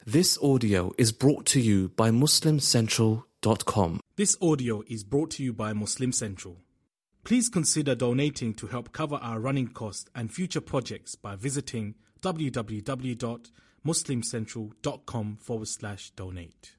This audio is brought to you by MuslimCentral.com. This audio is brought to you by Muslim Central. Please consider donating to help cover our running costs and future projects by visiting www.muslimcentral.com/donate.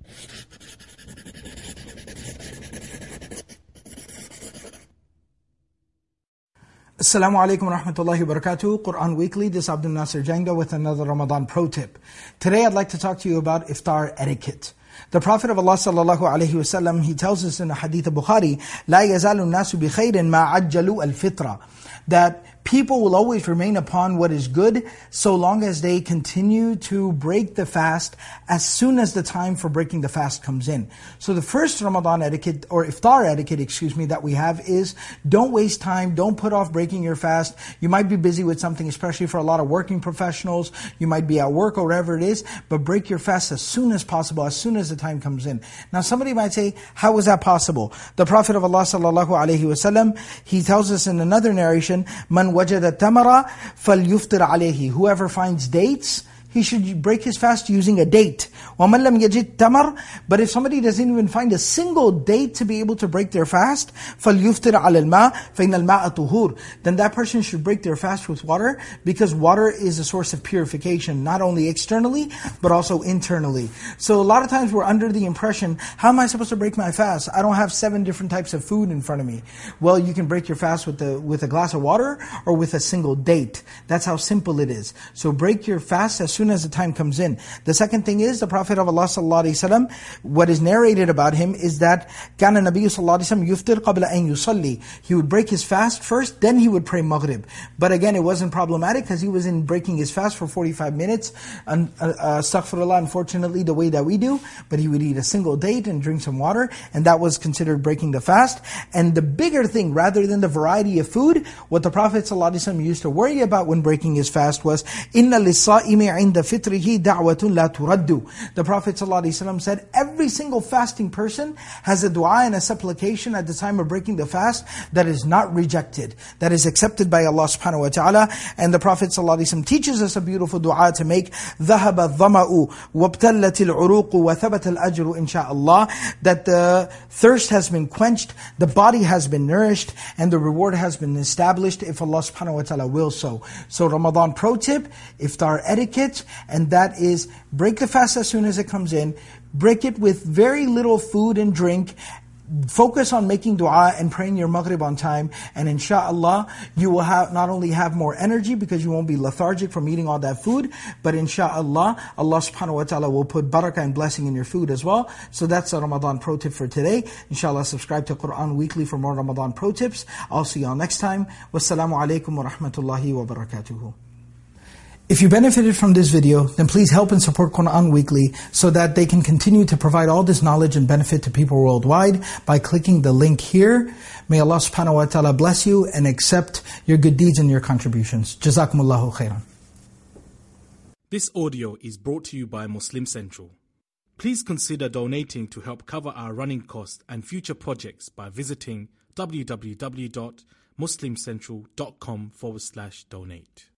Assalamu alaikum wa rahmatullahi wa barakatuh. Quran Weekly, this is Abdul Nasir Janga with another Ramadan pro tip. Today I'd like to talk to you about iftar etiquette. The Prophet of Allah sallallahu alaihi wasallam, he tells us in the hadith of Bukhari, لا يزال الناس بخير ما عجلوا الفطرة, that people will always remain upon what is good so long as they continue to break the fast as soon as the time for breaking the fast comes in. So the first Ramadan etiquette, or iftar etiquette, that we have is don't waste time, don't put off breaking your fast. You might be busy with something, especially for a lot of working professionals. You might be at work or wherever it is, but break your fast as soon as possible, as soon as the time comes in. Now somebody might say, how is that possible? The Prophet of Allah sallallahu alaihi wasallam, he tells us in another narration, Man wajada tamara falyuftir alayhi. Whoever finds dates, he should break his fast using a date. وَمَنْ لَمْ يَجِدْ تَمَرْ. But if somebody doesn't even find a single date to be able to break their fast, فَلْيُفْتِرْ عَلَى الْمَاءِ فَإِنَّ الْمَاءَ طُهُورٌ. Then that person should break their fast with water, because water is a source of purification, not only externally, but also internally. So a lot of times we're under the impression, how am I supposed to break my fast? I don't have 7 different types of food in front of me. Well, you can break your fast with a glass of water or with a single date. That's how simple it is. So break your fast as soon as the time comes in. The second thing is, the Prophet of Allah sallallahu alaihi wasallam, what is narrated about him is that كان النبي صلى الله عليه وسلم يفطر قبل أن يصلي. He would break his fast first, then he would pray Maghrib. But again, it wasn't problematic because he was in breaking his fast for 45 minutes. Astaghfirullah, unfortunately, the way that we do. But he would eat a single date and drink some water, and that was considered breaking the fast. And the bigger thing, rather than the variety of food, what the Prophet sallallahu alaihi wasallam used to worry about when breaking his fast was إِنَّ لِلصَّائِمِ عِنْدَ فِطْرِهِ دَعْوَةٌ لَا تُرَدُّ. The Prophet ﷺ said, every single fasting person has a dua and a supplication at the time of breaking the fast that is not rejected, that is accepted by Allah subhanahu wa ta'ala. And the Prophet ﷺ teaches us a beautiful dua to make, ذَهَبَ الظَّمَأُ وَابْتَلَّتِ الْعُرُوقُ وَثَبَتَ الْأَجْرُ إِنْ شَاءَ اللَّهِ. That the thirst has been quenched, the body has been nourished, and the reward has been established if Allah subhanahu wa ta'ala will so. So Ramadan pro tip, iftar etiquette, and that is break the fast as soon as it comes in, break it with very little food and drink, focus on making dua and praying your Maghrib on time, and inshaAllah, you will not only have more energy because you won't be lethargic from eating all that food, but inshaAllah, Allah subhanahu wa ta'ala will put barakah and blessing in your food as well. So that's a Ramadan pro tip for today. Inshallah, subscribe to Quran Weekly for more Ramadan pro tips. I'll see you all next time. Wassalamu alaikum wa rahmatullahi wa barakatuhu. If you benefited from this video, then please help and support Quran Weekly so that they can continue to provide all this knowledge and benefit to people worldwide by clicking the link here. May Allah subhanahu wa ta'ala bless you and accept your good deeds and your contributions. Jazakumullahu khairan. This audio is brought to you by Muslim Central. Please consider donating to help cover our running costs and future projects by visiting www.muslimcentral.com/donate.